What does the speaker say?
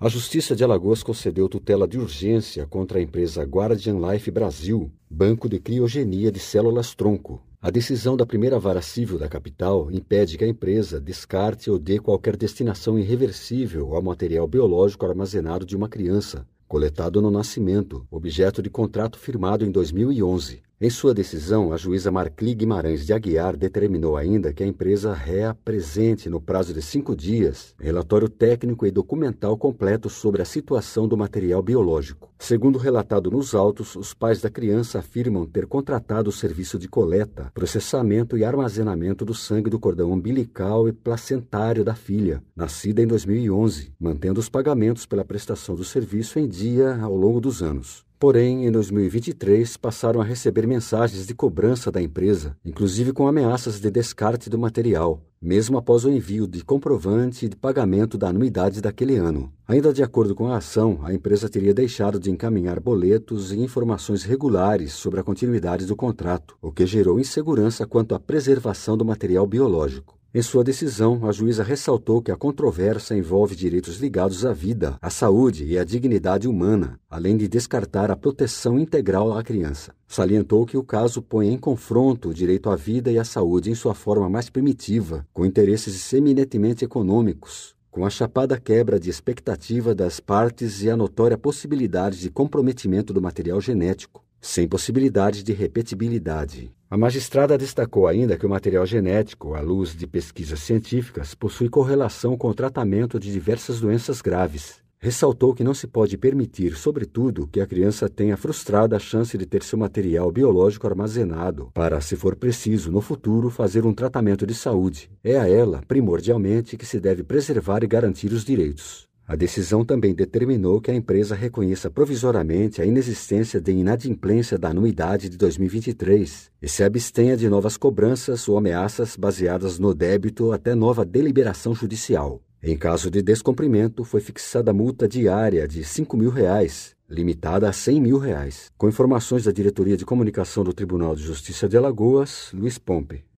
A Justiça de Alagoas concedeu tutela de urgência contra a empresa Guardian Life Brasil, banco de criogenia de células-tronco. A decisão da primeira vara civil da capital impede que a empresa descarte ou dê qualquer destinação irreversível ao material biológico armazenado de uma criança, coletado no nascimento, objeto de contrato firmado em 2011. Em sua decisão, a juíza Marcli Guimarães de Aguiar determinou ainda que a empresa reapresente, no prazo de 5 dias, relatório técnico e documental completo sobre a situação do material biológico. Segundo relatado nos autos, os pais da criança afirmam ter contratado o serviço de coleta, processamento e armazenamento do sangue do cordão umbilical e placentário da filha, nascida em 2011, mantendo os pagamentos pela prestação do serviço em dia ao longo dos anos. Porém, em 2023, passaram a receber mensagens de cobrança da empresa, inclusive com ameaças de descarte do material, mesmo após o envio de comprovante de pagamento da anuidade daquele ano. Ainda de acordo com a ação, a empresa teria deixado de encaminhar boletos e informações regulares sobre a continuidade do contrato, o que gerou insegurança quanto à preservação do material biológico. Em sua decisão, a juíza ressaltou que a controvérsia envolve direitos ligados à vida, à saúde e à dignidade humana, além de descartar a proteção integral à criança. Salientou que o caso põe em confronto o direito à vida e à saúde em sua forma mais primitiva, com interesses eminentemente econômicos, com a chapada quebra de expectativa das partes e a notória possibilidade de comprometimento do material genético, sem possibilidade de repetibilidade. A magistrada destacou ainda que o material genético, à luz de pesquisas científicas, possui correlação com o tratamento de diversas doenças graves. Ressaltou que não se pode permitir, sobretudo, que a criança tenha frustrada a chance de ter seu material biológico armazenado para, se for preciso, no futuro, fazer um tratamento de saúde. É a ela, primordialmente, que se deve preservar e garantir os direitos. A decisão também determinou que a empresa reconheça provisoriamente a inexistência de inadimplência da anuidade de 2023 e se abstenha de novas cobranças ou ameaças baseadas no débito até nova deliberação judicial. Em caso de descumprimento, foi fixada multa diária de R$ 5.000, limitada a R$ 100.000. Com informações da Diretoria de Comunicação do Tribunal de Justiça de Alagoas, Luiz Pompe.